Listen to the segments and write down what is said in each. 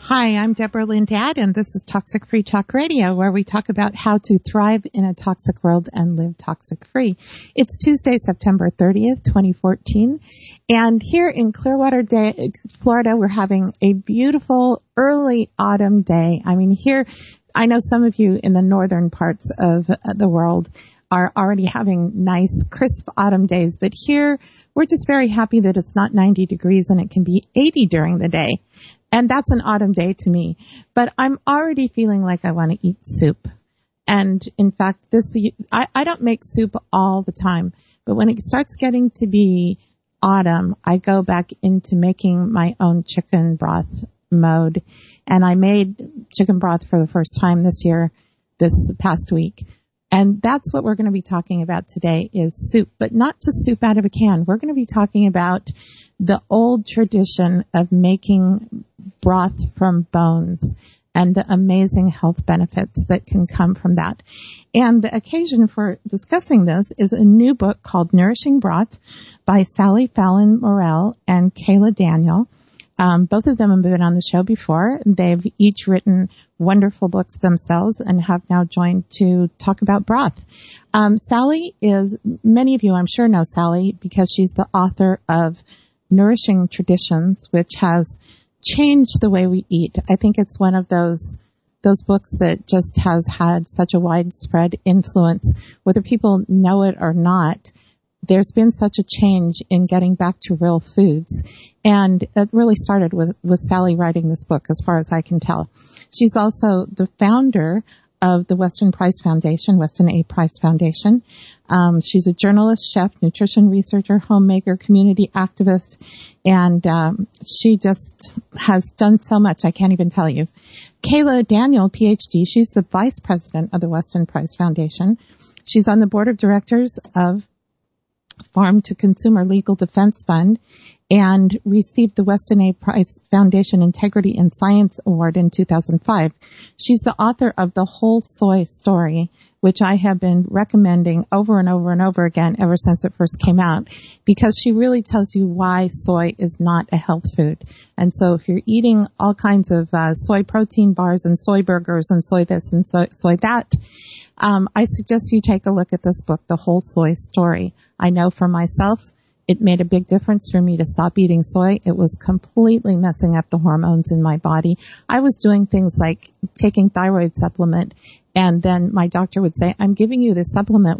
Hi, I'm Deborah Lindad, and this is Toxic Free Talk Radio, where we talk about how to thrive in a toxic world and live toxic free. It's Tuesday, September 30th, 2014, and here in Clearwater, Florida, we're having a beautiful early autumn day. I mean, here, I know some of you in the northern parts of the world are already having nice, crisp autumn days, but here, we're just very happy that it's not 90 degrees and it can be 80 during the day. And that's an autumn day to me. But I'm already feeling like I want to eat soup. And in fact, I don't make soup all the time. But when it starts getting to be autumn, I go back into making my own chicken broth mode. And I made chicken broth for the first time this past week. And that's what we're going to be talking about today is soup, but not just soup out of a can. We're going to be talking about the old tradition of making broth from bones and the amazing health benefits that can come from that. And the occasion for discussing this is a new book called Nourishing Broth by Sally Fallon Morell and Kayla Daniel. Both of them have been on the show before. They've each written wonderful books themselves and have now joined to talk about broth. Sally many of you I'm sure know Sally because she's the author of Nourishing Traditions, which has changed the way we eat. I think it's one of those books that just has had such a widespread influence, whether people know it or not. There's been such a change in getting back to real foods. And it really started with Sally writing this book, as far as I can tell. She's also the founder of the Weston A. Price Foundation. She's a journalist, chef, nutrition researcher, homemaker, community activist, and she just has done so much, I can't even tell you. Kayla Daniel, PhD, she's the vice president of the Weston Price Foundation. She's on the board of directors of Farm to Consumer Legal Defense Fund and received the Weston A. Price Foundation Integrity in Science Award in 2005. She's the author of The Whole Soy Story, which I have been recommending over and over and over again ever since it first came out, because she really tells you why soy is not a health food. And so if you're eating all kinds of soy protein bars and soy burgers and soy this and soy that, I suggest you take a look at this book, The Whole Soy Story. I know for myself, it made a big difference for me to stop eating soy. It was completely messing up the hormones in my body. I was doing things like taking thyroid supplement, and then my doctor would say, I'm giving you this supplement.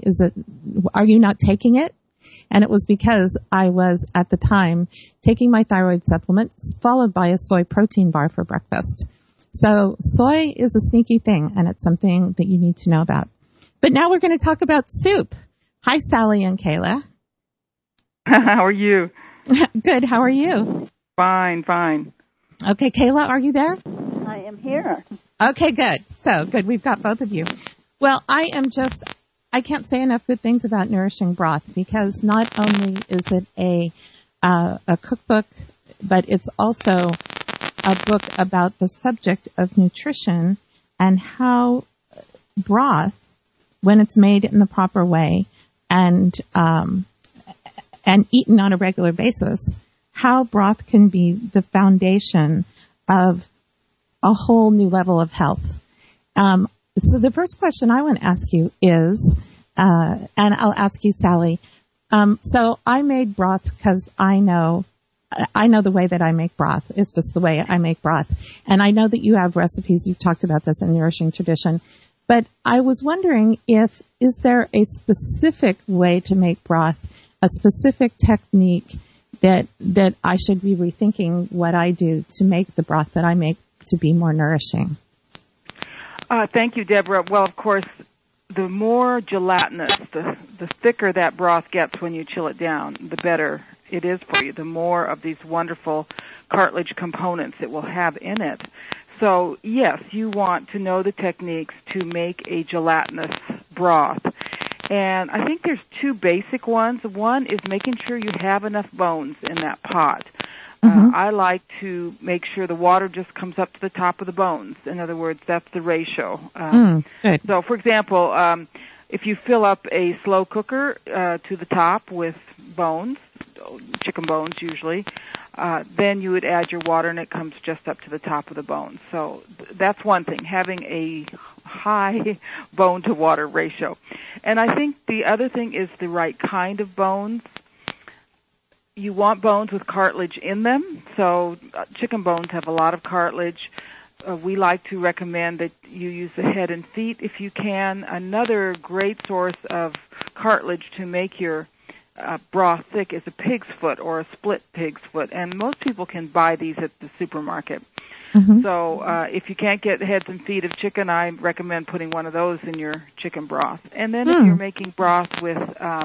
Are you not taking it? And it was because I was, at the time, taking my thyroid supplement, followed by a soy protein bar for breakfast. So soy is a sneaky thing, and it's something that you need to know about. But now we're going to talk about soup. Hi, Sally and Kayla. How are you? Good. How are you? Fine. Okay, Kayla, are you there? I am here. Okay, good. So, good. We've got both of you. Well, I can't say enough good things about Nourishing Broth, because not only is it a cookbook, but it's also a book about the subject of nutrition and how broth, when it's made in the proper way and eaten on a regular basis, how broth can be the foundation of a whole new level of health. So the first question I want to ask you is, and I'll ask you, Sally. So I made broth because I know the way that I make broth. It's just the way I make broth. And I know that you have recipes. You've talked about this in Nourishing Tradition. But I was wondering is there a specific way to make broth, a specific technique that I should be rethinking what I do to make the broth that I make to be more nourishing? Thank you, Deborah. Well, of course, the more gelatinous, the thicker that broth gets when you chill it down, the better it is for you, the more of these wonderful cartilage components it will have in it. So, yes, you want to know the techniques to make a gelatinous broth. And I think there's two basic ones. One is making sure you have enough bones in that pot. I like to make sure the water just comes up to the top of the bones. In other words, that's the ratio. Good. So, for example, if you fill up a slow cooker to the top with bones, chicken bones usually, then you would add your water, and it comes just up to the top of the bones. So that's one thing, having a high bone-to-water ratio. And I think the other thing is the right kind of bones. You want bones with cartilage in them. So chicken bones have a lot of cartilage. We like to recommend that you use the head and feet if you can. Another great source of cartilage to make your broth thick is a pig's foot or a split pig's foot, and most people can buy these at the supermarket. Mm-hmm. So if you can't get heads and feet of chicken, I recommend putting one of those in your chicken broth. And then if you're making broth with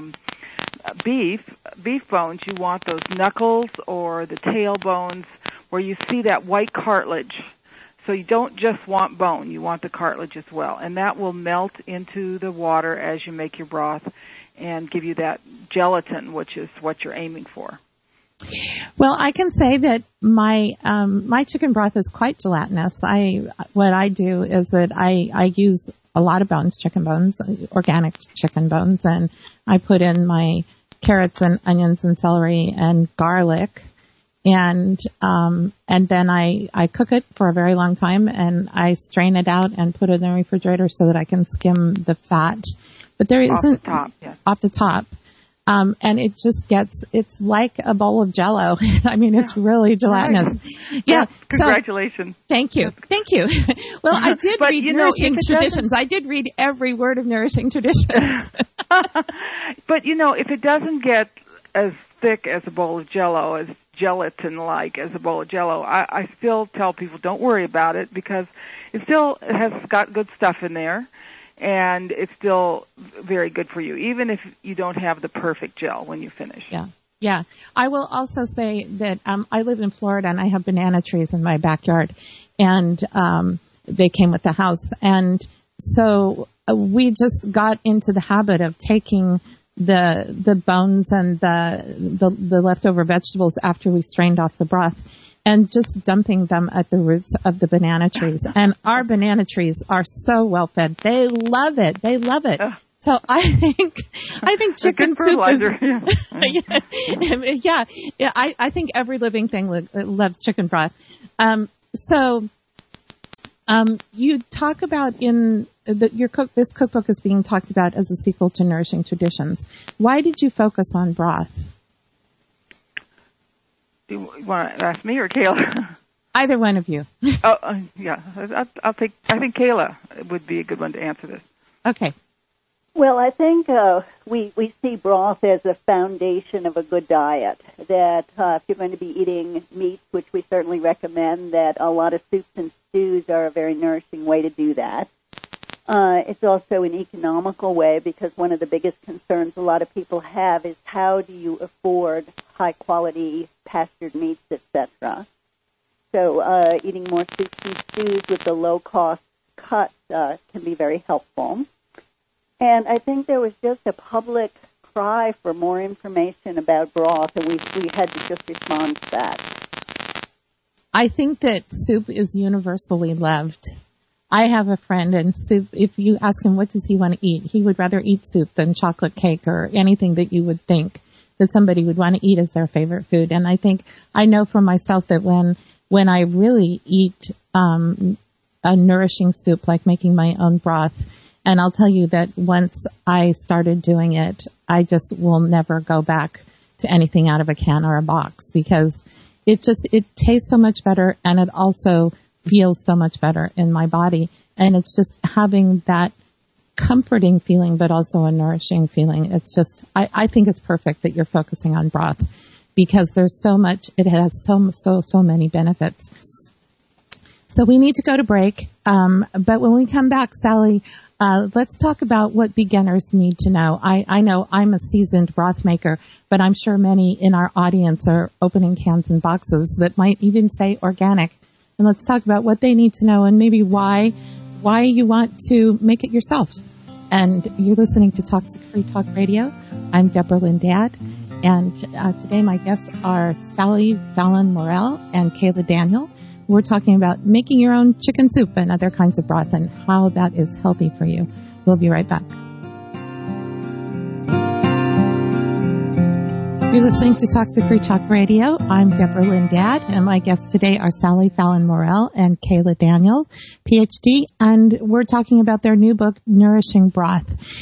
beef bones, you want those knuckles or the tail bones where you see that white cartilage. So you don't just want bone, you want the cartilage as well. And that will melt into the water as you make your broth and give you that gelatin, which is what you're aiming for. Well, I can say that my chicken broth is quite gelatinous. What I do is that I use a lot of bones, chicken bones, organic chicken bones, and I put in my carrots and onions and celery and garlic, and then I cook it for a very long time, and I strain it out and put it in the refrigerator so that I can skim the fat. But there isn't off the top. And it just it's like a bowl of Jell-O. I mean, it's really gelatinous. Right. Yeah. Congratulations. So, thank you. Well, I did read Nourishing Traditions. I did read every word of Nourishing Traditions. But, if it doesn't get as thick as a bowl of Jell-O, as gelatin-like as a bowl of Jell-O, I still tell people don't worry about it because it has got good stuff in there. And it's still very good for you, even if you don't have the perfect gel when you finish. Yeah. I will also say that I live in Florida, and I have banana trees in my backyard, and they came with the house. And so we just got into the habit of taking the bones and the leftover vegetables after we strained off the broth, and just dumping them at the roots of the banana trees. And our banana trees are so well fed. They love it. So I think chicken soup is, I think every living thing loves chicken broth. You talk about this cookbook is being talked about as a sequel to Nourishing Traditions. Why did you focus on broth? You want to ask me or Kayla? Either one of you. Yeah. I think Kayla would be a good one to answer this. Okay. Well, I think we see broth as a foundation of a good diet. That if you're going to be eating meats, which we certainly recommend, that a lot of soups and stews are a very nourishing way to do that. It's also an economical way because one of the biggest concerns a lot of people have is how do you afford high-quality pastured meats, etc. So eating more soups and stews with the low-cost cuts can be very helpful. And I think there was just a public cry for more information about broth, and we had to just respond to that. I think that soup is universally loved. I have a friend, and soup, if you ask him what does he want to eat, he would rather eat soup than chocolate cake or anything that you would think that somebody would want to eat as their favorite food. And I know for myself that when I really eat a nourishing soup, like making my own broth, and I'll tell you that once I started doing it, I just will never go back to anything out of a can or a box because it tastes so much better, and it also feels so much better in my body. And it's just having that comforting feeling, but also a nourishing feeling. It's just, I think it's perfect that you're focusing on broth because there's so much, it has so many benefits. So we need to go to break. But when we come back, Sally, let's talk about what beginners need to know. I know I'm a seasoned broth maker, but I'm sure many in our audience are opening cans and boxes that might even say organic. And let's talk about what they need to know and maybe why you want to make it yourself. And you're listening to Toxic Free Talk Radio. I'm Deborah Lynn Dad. And today my guests are Sally Fallon Morell and Kayla Daniel. We're talking about making your own chicken soup and other kinds of broth and how that is healthy for you. We'll be right back. You're listening to Toxic Free Talk Radio. I'm Deborah Lynn Dad, and my guests today are Sally Fallon Morell and Kayla Daniel, PhD, and we're talking about their new book, Nourishing Broth.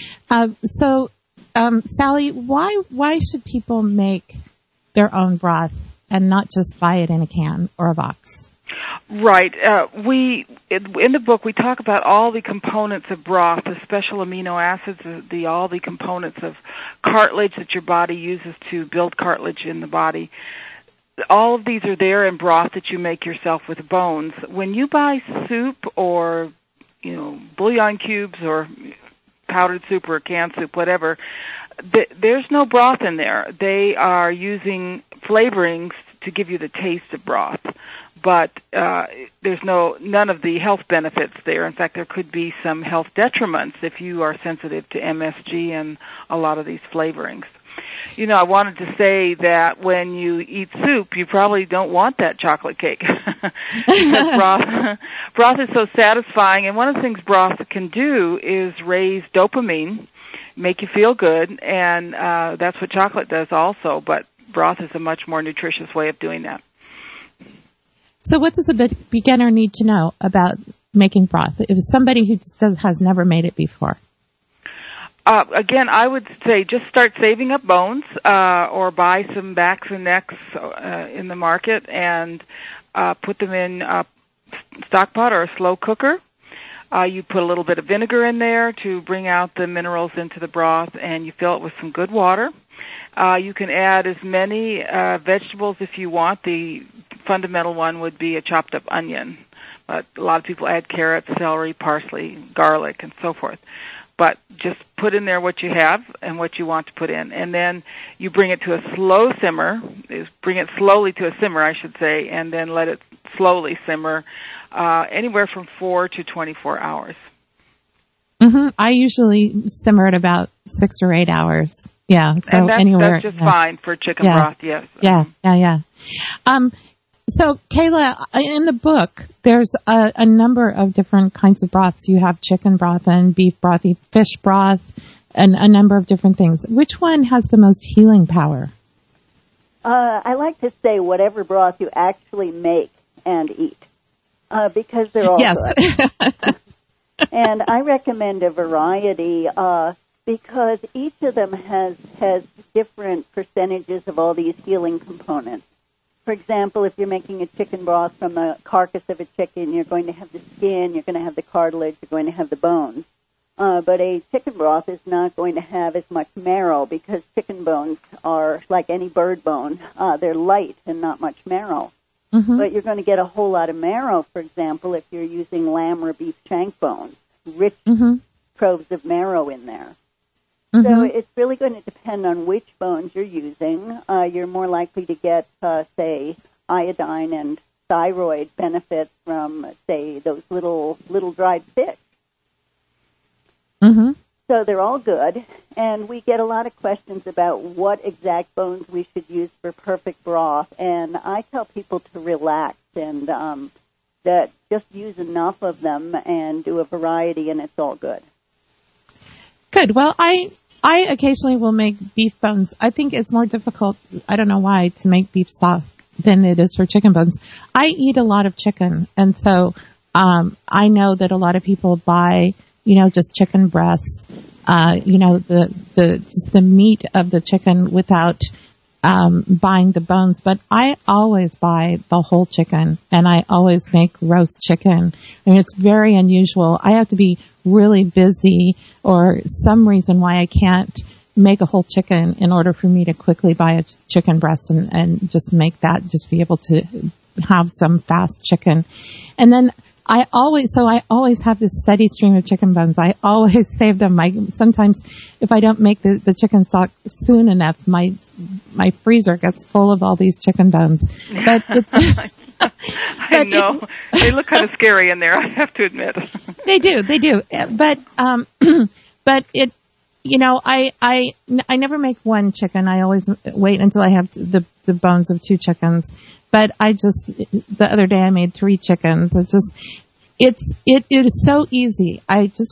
Sally, why should people make their own broth and not just buy it in a can or a box? Right. In the book, we talk about all the components of broth, the special amino acids, all the components of cartilage that your body uses to build cartilage in the body. All of these are there in broth that you make yourself with bones. When you buy soup or, bouillon cubes or powdered soup or canned soup, whatever, there's no broth in there. They are using flavorings to give you the taste of broth. But there's none of the health benefits there. In fact, there could be some health detriments if you are sensitive to MSG and a lot of these flavorings. I wanted to say that when you eat soup, you probably don't want that chocolate cake because broth is so satisfying. And one of the things broth can do is raise dopamine, make you feel good, and that's what chocolate does also. But broth is a much more nutritious way of doing that. So what does a beginner need to know about making broth? If it's somebody who just has never made it before. Again, I would say just start saving up bones or buy some backs and necks in the market and put them in a stock pot or a slow cooker. You put a little bit of vinegar in there to bring out the minerals into the broth, and you fill it with some good water. You can add as many vegetables if you want. The fundamental one would be a chopped up onion, but a lot of people add carrots, celery, parsley, garlic, and so forth. But just put in there what you have and what you want to put in, and then you bring it to a slow simmer. Bring it slowly to a simmer, I should say, and then let it slowly simmer anywhere from 4 to 24 hours. Mm-hmm. I usually simmer at about 6 or 8 hours. Yeah, so and that's just fine for chicken broth, yes. Yeah. So, Kayla, in the book, there's a number of different kinds of broths. You have chicken broth and beef broth, fish broth, and a number of different things. Which one has the most healing power? I like to say whatever broth you actually make and eat, because they're all good. And I recommend a variety because each of them has different percentages of all these healing components. For example, if you're making a chicken broth from the carcass of a chicken, you're going to have the skin, you're going to have the cartilage, you're going to have the bones. But a chicken broth is not going to have as much marrow because chicken bones are like any bird bone. They're light and not much marrow. Mm-hmm. But you're going to get a whole lot of marrow, for example, if you're using lamb or beef shank bones, rich troves of marrow in there. Mm-hmm. So it's really going to depend on which bones you're using. You're more likely to get, say, iodine and thyroid benefits from, say, those little dried fish. Mm-hmm. So they're all good. And we get a lot of questions about what exact bones we should use for perfect broth. And I tell people to relax and that just use enough of them and do a variety, and it's all good. Good. Well, I occasionally will make beef bones. I think it's more difficult, I don't know why, to make beef stock than it is for chicken bones. I eat a lot of chicken, and so I know that a lot of people buy, just chicken breasts, just the meat of the chicken without buying the bones. But I always buy the whole chicken, and I always make roast chicken. I mean, it's very unusual. I have to be really busy or some reason why I can't make a whole chicken in order for me to quickly buy a chicken breast and just make that, just be able to have some fast chicken. And then I always have this steady stream of chicken bones. I always save them. Sometimes if I don't make the chicken stock soon enough, my freezer gets full of all these chicken bones. But it's, I know. They look kind of scary in there, I have to admit. They do. But it, I never make one chicken. I always wait until I have the bones of 2 chickens. But the other day I made 3 chickens. It is so easy. I just want to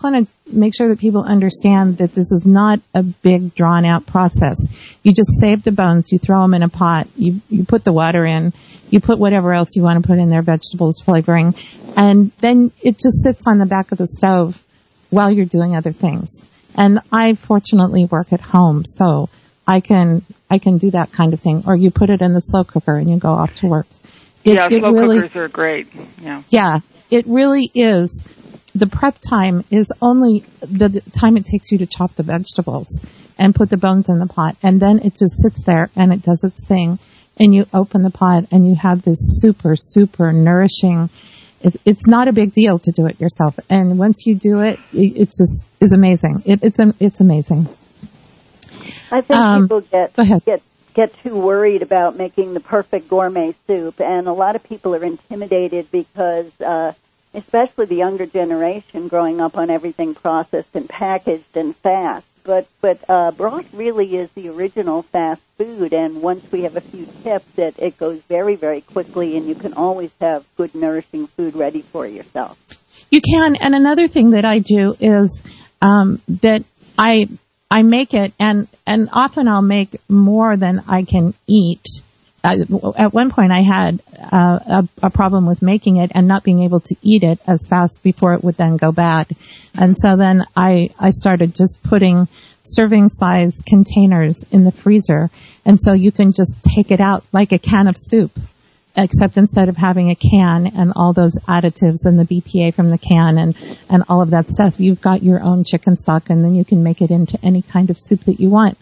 make sure that people understand that this is not a big drawn out process. You just save the bones, you throw them in a pot, you put the water in, you put whatever else you want to put in there, vegetables, flavoring, and then it just sits on the back of the stove while you're doing other things. And I fortunately work at home, so I can do that kind of thing. Or you put it in the slow cooker and you go off to work. Slow cookers are great. Yeah, it really is. The prep time is only the time it takes you to chop the vegetables and put the bones in the pot. And then it just sits there and it does its thing. And you open the pot and you have this super, super nourishing. It's not a big deal to do it yourself. And once you do it, it just is amazing. It's amazing. I think people get too worried about making the perfect gourmet soup. And a lot of people are intimidated because, especially the younger generation growing up on everything processed and packaged and fast. But broth really is the original fast food, and once we have a few tips, it goes very, very quickly, and you can always have good, nourishing food ready for yourself. You can, and another thing that I do is that I make it, and often I'll make more than I can eat. At one point I had a problem with making it and not being able to eat it as fast before it would then go bad. And so then I started just putting serving size containers in the freezer. And so you can just take it out like a can of soup, except instead of having a can and all those additives and the BPA from the can and all of that stuff, you've got your own chicken stock, and then you can make it into any kind of soup that you want.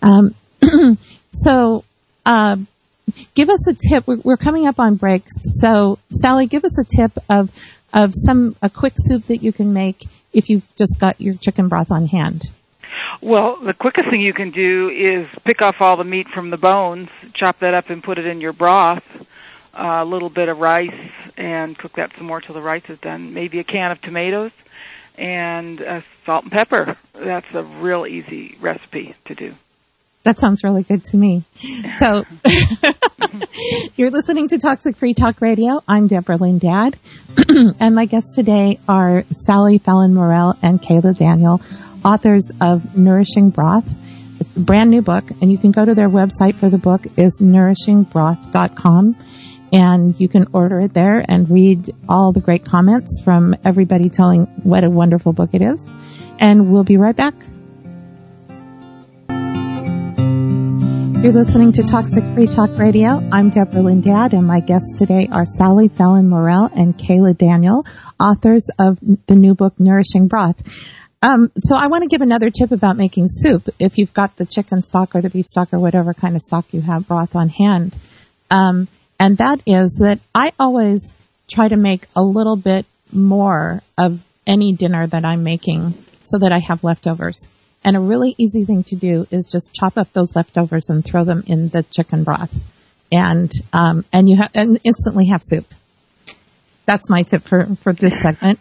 Give us a tip. We're coming up on breaks. So, Sally, give us a tip of a quick soup that you can make if you've just got your chicken broth on hand. Well, the quickest thing you can do is pick off all the meat from the bones, chop that up and put it in your broth, a little bit of rice, and cook that some more till the rice is done. Maybe a can of tomatoes and salt and pepper. That's a real easy recipe to do. That sounds really good to me. So you're listening to Toxic Free Talk Radio. I'm Deborah Lynn Dad. And my guests today are Sally Fallon Morell and Kayla Daniel, authors of Nourishing Broth. It's a brand new book, and you can go to their website for the book is nourishingbroth.com. And you can order it there and read all the great comments from everybody telling what a wonderful book it is. And we'll be right back. You're listening to Toxic Free Talk Radio. I'm Deborah Lynn Dad, and my guests today are Sally Fallon Morell and Kayla Daniel, authors of the new book, Nourishing Broth. So I want to give another tip about making soup. If you've got the chicken stock or the beef stock or whatever kind of stock you have broth on hand. And that is that I always try to make a little bit more of any dinner that I'm making so that I have leftovers. And a really easy thing to do is just chop up those leftovers and throw them in the chicken broth, and instantly have soup. That's my tip for this segment.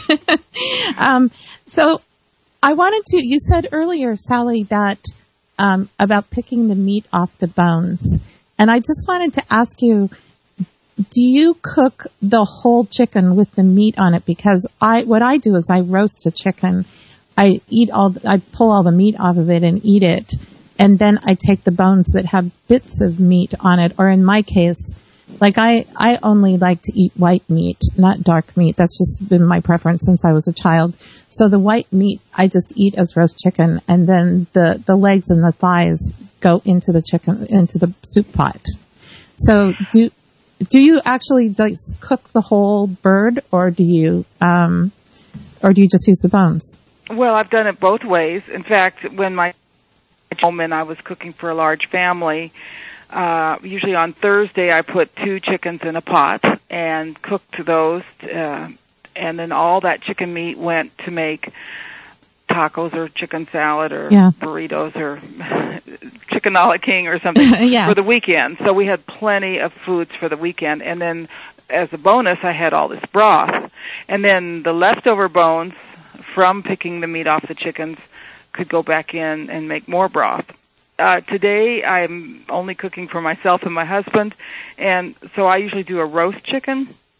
So I wanted to. You said earlier, Sally, that about picking the meat off the bones, and I just wanted to ask you: do you cook the whole chicken with the meat on it? Because what I do is I roast a chicken. I pull all the meat off of it and eat it. And then I take the bones that have bits of meat on it. Or in my case, like I only like to eat white meat, not dark meat. That's just been my preference since I was a child. So the white meat I just eat as roast chicken. And then the legs and the thighs go into the soup pot. So do you actually just cook the whole bird, or do you just use the bones? Well, I've done it both ways. In fact, when my home and I was cooking for a large family, usually on Thursday I put 2 chickens in a pot and cooked those, and then all that chicken meat went to make tacos or chicken salad or burritos or chicken a la king or something for the weekend. So we had plenty of foods for the weekend. And then as a bonus, I had all this broth. And then the leftover bones from picking the meat off the chickens could go back in and make more broth. Today, I'm only cooking for myself and my husband, and so I usually do a roast chicken,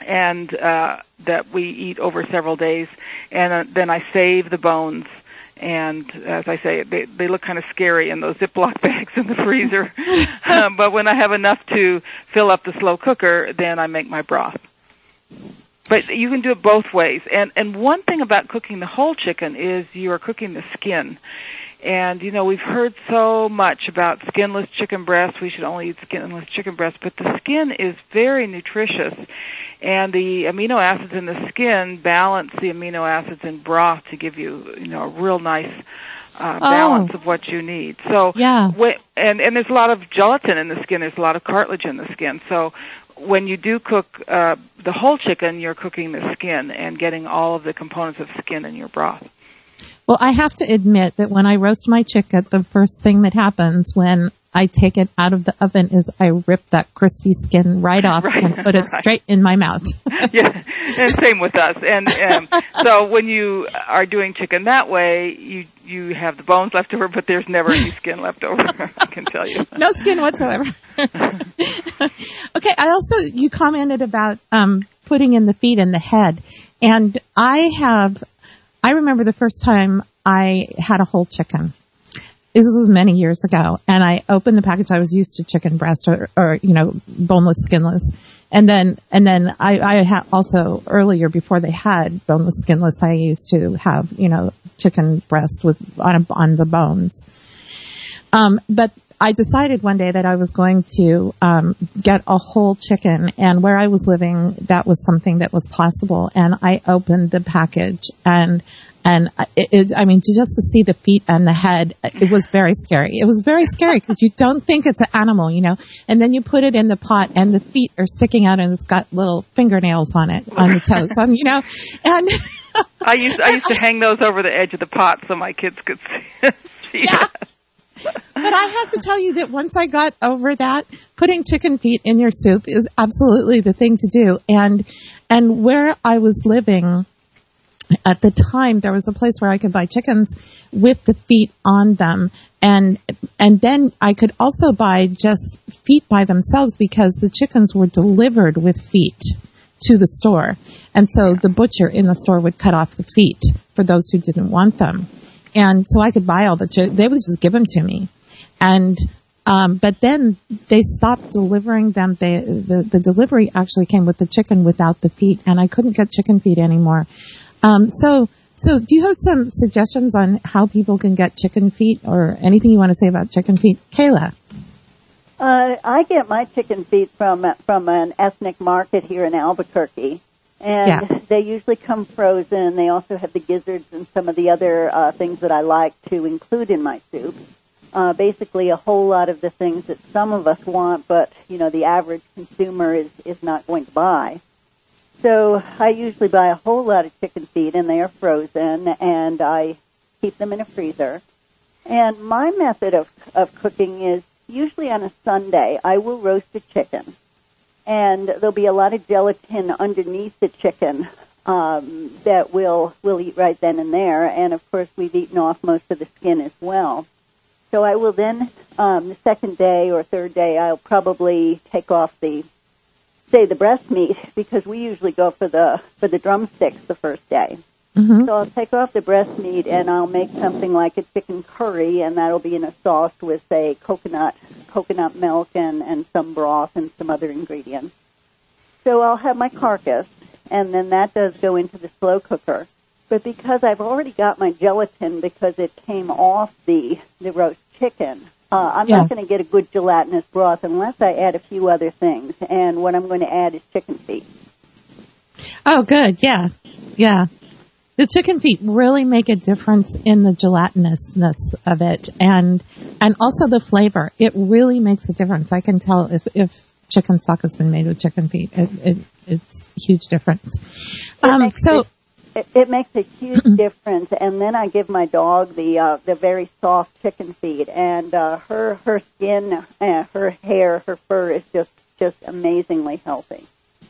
and that we eat over several days. And then I save the bones. And as I say, they look kind of scary in those Ziploc bags in the freezer. But when I have enough to fill up the slow cooker, then I make my broth. But you can do it both ways. And one thing about cooking the whole chicken is you are cooking the skin. And, we've heard so much about skinless chicken breasts. We should only eat skinless chicken breasts. But the skin is very nutritious. And the amino acids in the skin balance the amino acids in broth to give you, a real nice balance of what you need. So, yeah. And there's a lot of gelatin in the skin. There's a lot of cartilage in the skin. So when you do cook the whole chicken, you're cooking the skin and getting all of the components of skin in your broth. Well, I have to admit that when I roast my chicken, the first thing that happens when I take it out of the oven is I rip that crispy skin right off and put it straight in my mouth. Yeah, and same with us. And so when you are doing chicken that way, you have the bones left over, but there's never any skin left over, I can tell you. No skin whatsoever. Okay, you commented about putting in the feet and the head. And I remember the first time I had a whole chicken. This was many years ago, and I opened the package. I was used to chicken breast or boneless, skinless. And then I had also earlier, before they had boneless, skinless, I used to have, chicken breast on the bones. But I decided one day that I was going to, get a whole chicken, and where I was living, that was something that was possible. And I opened the package and just to see the feet and the head, it was very scary. It was very scary because you don't think it's an animal, and then you put it in the pot and the feet are sticking out and it's got little fingernails on it, on the toes, and I used to hang those over the edge of the pot so my kids could see that. But I have to tell you that once I got over that, putting chicken feet in your soup is absolutely the thing to do. And where I was living at the time, there was a place where I could buy chickens with the feet on them. And then I could also buy just feet by themselves because the chickens were delivered with feet to the store. And so the butcher in the store would cut off the feet for those who didn't want them. And so I could buy all the chickens. They would just give them to me. And but then they stopped delivering them. The delivery actually came with the chicken without the feet, and I couldn't get chicken feet anymore. So do you have some suggestions on how people can get chicken feet or anything you want to say about chicken feet? Kayla? I get my chicken feet from an ethnic market here in Albuquerque. And they usually come frozen. They also have the gizzards and some of the other things that I like to include in my soup. Basically a whole lot of the things that some of us want, but, the average consumer is not going to buy. So I usually buy a whole lot of chicken feet, and they are frozen, and I keep them in a freezer. And my method of cooking is usually on a Sunday, I will roast a chicken. And there'll be a lot of gelatin underneath the chicken that we'll eat right then and there. And, of course, we've eaten off most of the skin as well. So I will then, the second day or third day, I'll probably take off the breast meat, because we usually go for the drumsticks the first day. Mm-hmm. So I'll take off the breast meat and I'll make something like a chicken curry, and that'll be in a sauce with, say, coconut milk and some broth and some other ingredients. So I'll have my carcass, and then that does go into the slow cooker. But because I've already got my gelatin, because it came off the roast chicken, I'm not going to get a good gelatinous broth unless I add a few other things. And what I'm going to add is chicken feet. Oh, good. Yeah. Yeah. The chicken feet really make a difference in the gelatinousness of it, and also the flavor. It really makes a difference. I can tell if chicken stock has been made with chicken feet. It's a huge difference. It makes a huge difference. And then I give my dog the very soft chicken feet, and her skin, her hair, her fur is just amazingly healthy.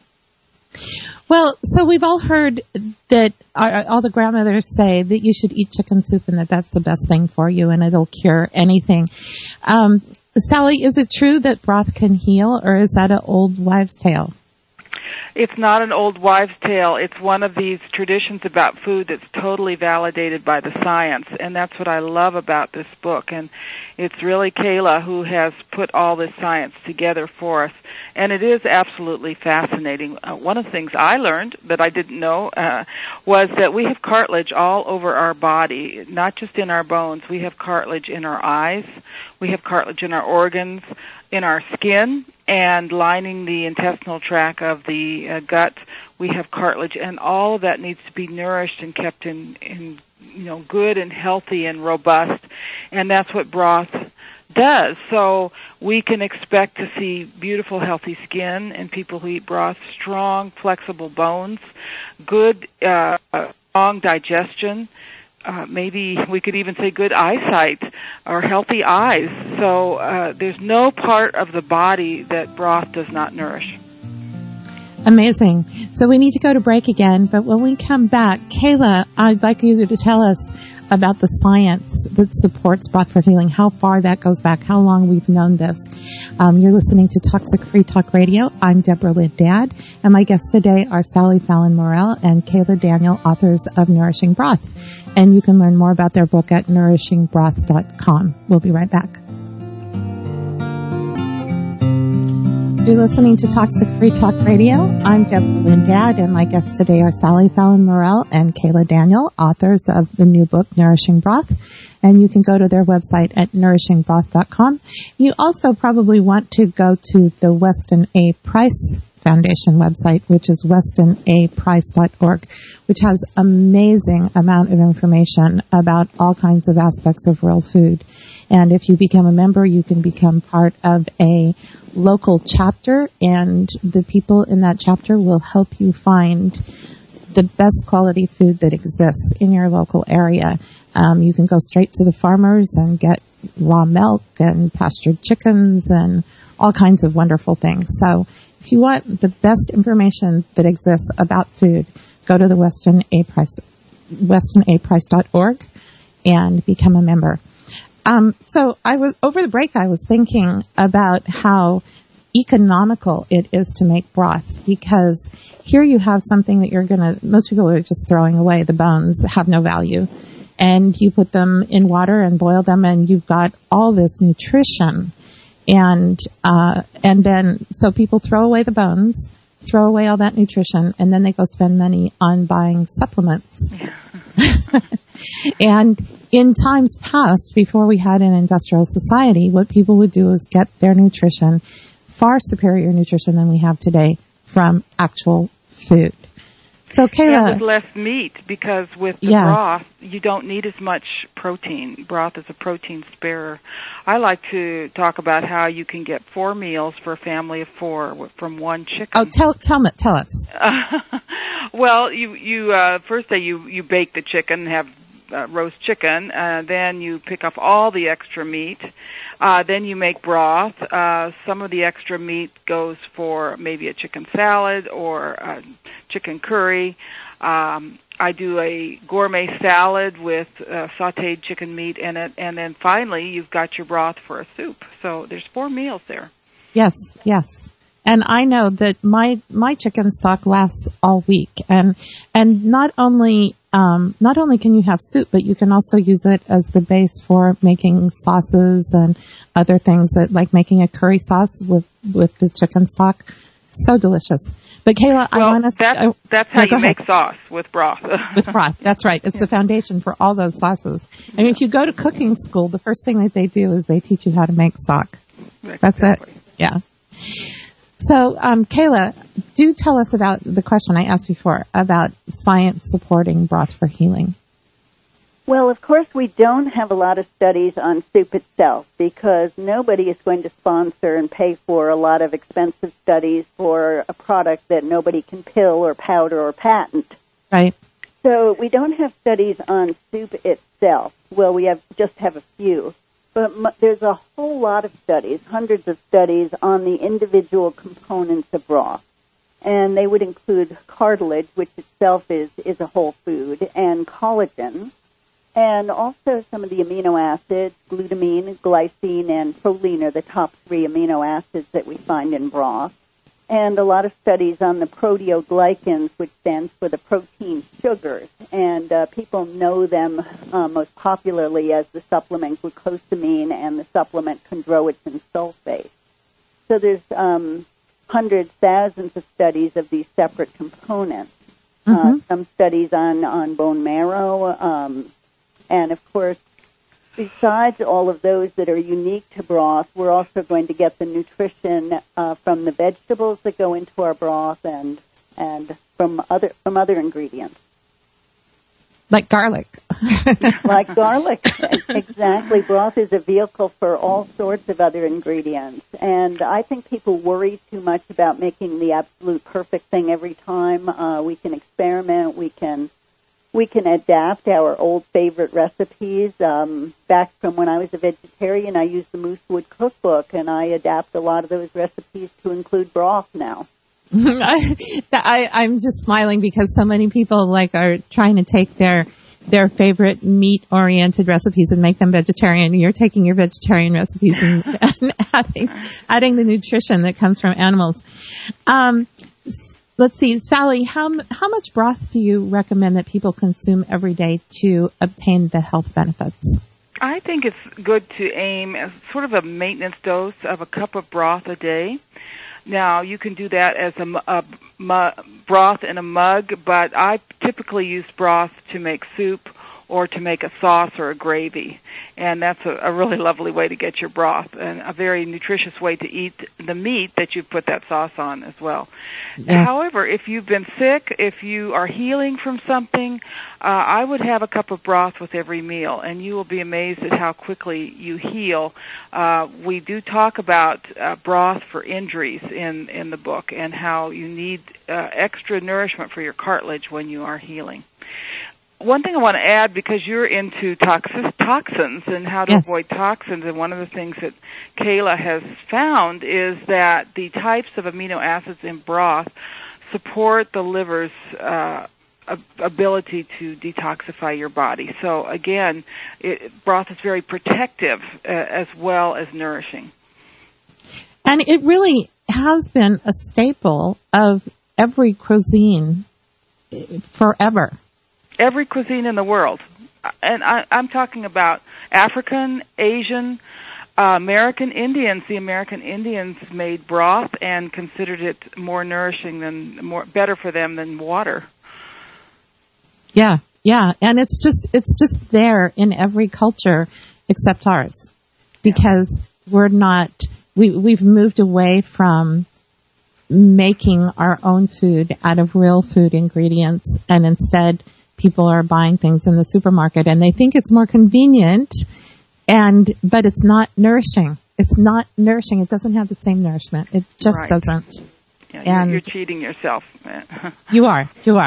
Well, so we've all heard that all the grandmothers say that you should eat chicken soup and that's the best thing for you and it'll cure anything. Sally, is it true that broth can heal, or is that an old wives' tale? It's not an old wives' tale. It's one of these traditions about food that's totally validated by the science, and that's what I love about this book. And it's really Kayla who has put all this science together for us, and it is absolutely fascinating. One of the things I learned that I didn't know was that we have cartilage all over our body, not just in our bones. We have cartilage in our eyes. We have cartilage in our organs, in our skin, and lining the intestinal tract of the gut. We have cartilage, and all of that needs to be nourished and kept in good and healthy and robust, and that's what broth does. So we can expect to see beautiful, healthy skin in people who eat broth, strong, flexible bones, good, strong digestion. Maybe we could even say good eyesight or healthy eyes. So there's no part of the body that broth does not nourish. Amazing. So we need to go to break again, but when we come back, Kayla, I'd like you to tell us about the science that supports broth for healing, how far that goes back, how long we've known this. You're listening to Toxic Free Talk Radio. I'm Deborah Lynn Dad, and my guests today are Sally Fallon Morell and Kayla Daniel, authors of Nourishing Broth. And you can learn more about their book at nourishingbroth.com. We'll be right back. You're listening to Toxic Free Talk Radio. I'm Deborah Lynn Dad, and my guests today are Sally Fallon Morell and Kayla Daniel, authors of the new book, Nourishing Broth. And you can go to their website at nourishingbroth.com. You also probably want to go to the Weston A. Price Foundation website, which is westona.price.org, which has amazing amount of information about all kinds of aspects of real food. And if you become a member, you can become part of a local chapter, and the people in that chapter will help you find the best quality food that exists in your local area. You can go straight to the farmers and get raw milk and pastured chickens and all kinds of wonderful things. So if you want the best information that exists about food, go to the westonaprice.org and become a member. So over the break, I was thinking about how economical it is to make broth, because here you have something that most people are just throwing away. The bones have no value, and you put them in water and boil them, and you've got all this nutrition. And then, so people throw away the bones, throw away all that nutrition, and then they go spend money on buying supplements. And in times past, before we had an industrial society, what people would do is get their nutrition, far superior nutrition than we have today, from actual food. So, Kayla. And with less meat, because with the broth, you don't need as much protein. Broth is a protein sparer. I like to talk about how you can get 4 meals for a family of 4 from one chicken. Oh, tell us. Well, first day you bake the chicken, have roast chicken, then you pick up all the extra meat, then you make broth. Some of the extra meat goes for maybe a chicken salad or a chicken curry. I do a gourmet salad with sautéed chicken meat in it, and then finally you've got your broth for a soup. So there's 4 meals there. Yes. And I know that my chicken stock lasts all week, and not only can you have soup, but you can also use it as the base for making sauces and other things, that like making a curry sauce with the chicken stock. So delicious. But Kayla, I want to. That's how you make sauce, with broth. With broth, that's right. It's the foundation for all those sauces. I mean, if you go to cooking school, the first thing that they do is they teach you how to make stock. That's it. Yeah. So, Kayla, do tell us about the question I asked before about science supporting broth for healing. Well, of course, we don't have a lot of studies on soup itself, because nobody is going to sponsor and pay for a lot of expensive studies for a product that nobody can pill or powder or patent. Right. So we don't have studies on soup itself. Well, we just have a few. But there's a whole lot of studies, hundreds of studies, on the individual components of broth. And they would include cartilage, which itself is a whole food, and collagen, and also some of the amino acids. Glutamine, glycine, and proline are the top 3 amino acids that we find in broth. and a lot of studies on the proteoglycans, which stands for the protein sugars. And people know them most popularly as the supplement glucosamine and the supplement chondroitin sulfate. So there's hundreds, thousands of studies of these separate components. Some studies on bone marrow, and of course, besides all of those that are unique to broth, we're also going to get the nutrition from the vegetables that go into our broth and from other ingredients. Like garlic. Like garlic, exactly. Broth is a vehicle for all sorts of other ingredients. And I think people worry too much about making the absolute perfect thing every time. We can experiment. We can adapt our old favorite recipes. Back from when I was a vegetarian, I used the Moosewood cookbook, and I adapt a lot of those recipes to include broth now. I'm just smiling because so many people are trying to take their favorite meat-oriented recipes and make them vegetarian. You're taking your vegetarian recipes and adding the nutrition that comes from animals. Let's see, Sally, how much broth do you recommend that people consume every day to obtain the health benefits? I think it's good to aim as sort of a maintenance dose of a cup of broth a day. Now, you can do that as a broth in a mug, but I typically use broth to make soup or to make a sauce or a gravy. And that's a really lovely way to get your broth and a very nutritious way to eat the meat that you've put that sauce on as well. Yeah. However, if you've been sick, if you are healing from something, I would have a cup of broth with every meal, and you will be amazed at how quickly you heal. We do talk about broth for injuries in the book and how you need extra nourishment for your cartilage when you are healing. One thing I want to add, because you're into toxins and how to avoid toxins, and one of the things that Kayla has found is that the types of amino acids in broth support the liver's ability to detoxify your body. So again, broth is very protective as well as nourishing. And it really has been a staple of every cuisine forever. Every cuisine in the world. And I'm talking about African, Asian, American Indians. The American Indians made broth and considered it more nourishing better for them than water. Yeah. And it's just there in every culture except ours. Because we've moved away from making our own food out of real food ingredients, and instead people are buying things in the supermarket and they think it's more convenient, but it's not nourishing. It's not nourishing. It doesn't have the same nourishment. It just doesn't. Yeah, and you're cheating yourself. You are.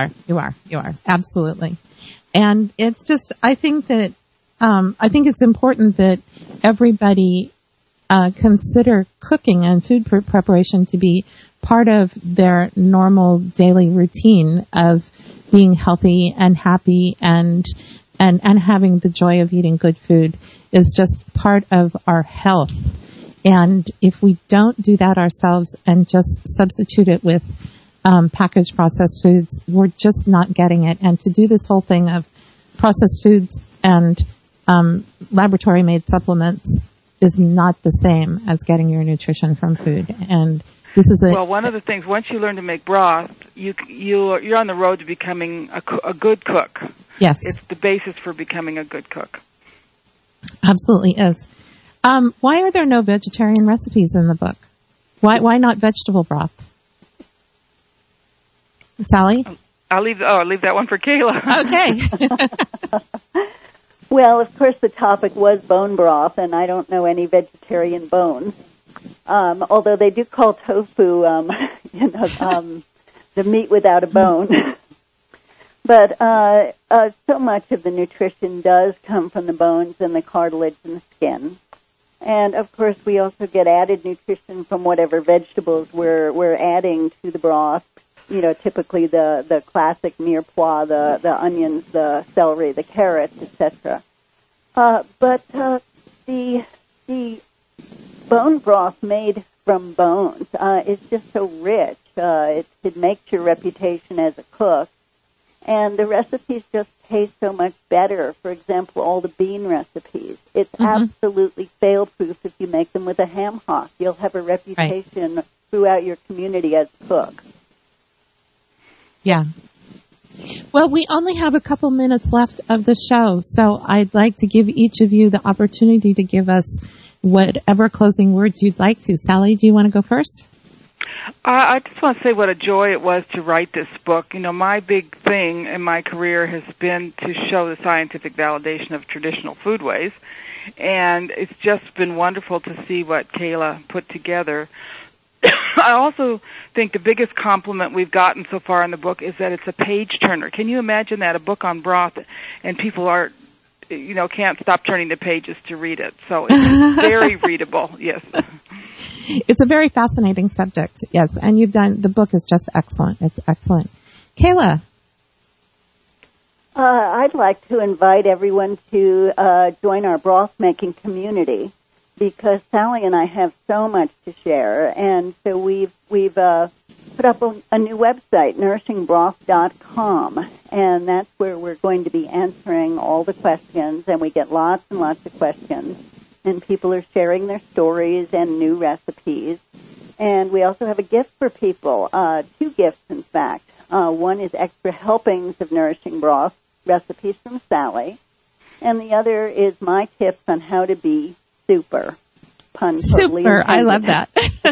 Absolutely. And it's just, I think it's important that everybody consider cooking and food preparation to be part of their normal daily routine of being healthy and happy and having the joy of eating good food is just part of our health. And if we don't do that ourselves and just substitute it with packaged processed foods, we're just not getting it. And to do this whole thing of processed foods and laboratory-made supplements is not the same as getting your nutrition from food. And this is well, one of the things, once you learn to make broth, you're on the road to becoming a good cook. Yes. It's the basis for becoming a good cook. Absolutely is. Why are there no vegetarian recipes in the book? Why not vegetable broth? Sally? I'll leave that one for Kayla. Okay. Well, of course, the topic was bone broth, and I don't know any vegetarian bones. Although they do call tofu, the meat without a bone. But so much of the nutrition does come from the bones and the cartilage and the skin. And, of course, we also get added nutrition from whatever vegetables we're adding to the broth. You know, typically the classic mirepoix, the onions, the celery, the carrots, etc. But the bone broth made from bones is just so rich. It makes your reputation as a cook. And the recipes just taste so much better. For example, all the bean recipes. It's absolutely fail-proof if you make them with a ham hock. You'll have a reputation throughout your community as a cook. Yeah. Well, we only have a couple minutes left of the show, so I'd like to give each of you the opportunity to give us whatever closing words you'd like to. Sally, do you want to go first? I just want to say what a joy it was to write this book. You know, my big thing in my career has been to show the scientific validation of traditional foodways, and it's just been wonderful to see what Kayla put together. I also think the biggest compliment we've gotten so far in the book is that it's a page-turner. Can you imagine that, a book on broth, and people are, can't stop turning the pages to read it. So it's very readable, yes. It's a very fascinating subject, yes, and the book is just excellent. It's excellent. Kayla? I'd like to invite everyone to join our broth-making community, because Sally and I have so much to share, and so we've put up a new website, nourishingbroth.com, and that's where we're going to be answering all the questions, and we get lots and lots of questions. And people are sharing their stories and new recipes. And we also have a gift for people, 2 gifts, in fact. One is extra helpings of Nourishing Broth recipes from Sally. And the other is my tips on how to be super. Pun totally super, intended. I love that.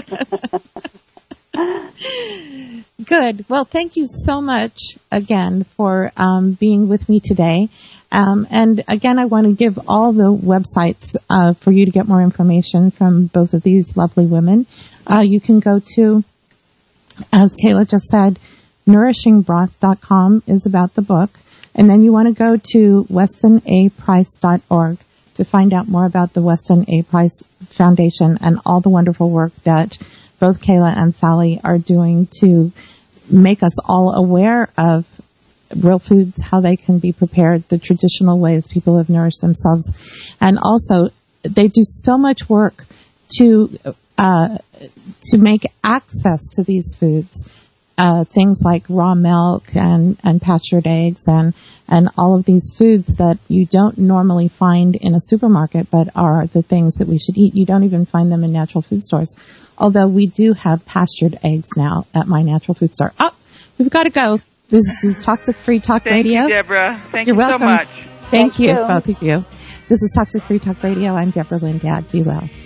Good. Well, thank you so much again for being with me today. And again, I want to give all the websites for you to get more information from both of these lovely women. You can go to, as Kayla just said, nourishingbroth.com is about the book. And then you want to go to WestonAPrice.org to find out more about the Weston A. Price Foundation and all the wonderful work that both Kayla and Sally are doing to make us all aware of real foods, how they can be prepared, the traditional ways people have nourished themselves. And also, they do so much work to make access to these foods, things like raw milk and pastured eggs and all of these foods that you don't normally find in a supermarket, but are the things that we should eat. You don't even find them in natural food stores, although we do have pastured eggs now at my natural food store. Oh, we've got to go. This is Toxic Free Talk Radio. Thank you, Deborah. Thank you welcome. so much. Thank you, both of you. This is Toxic Free Talk Radio. I'm Deborah Lynn Gadd. Be well.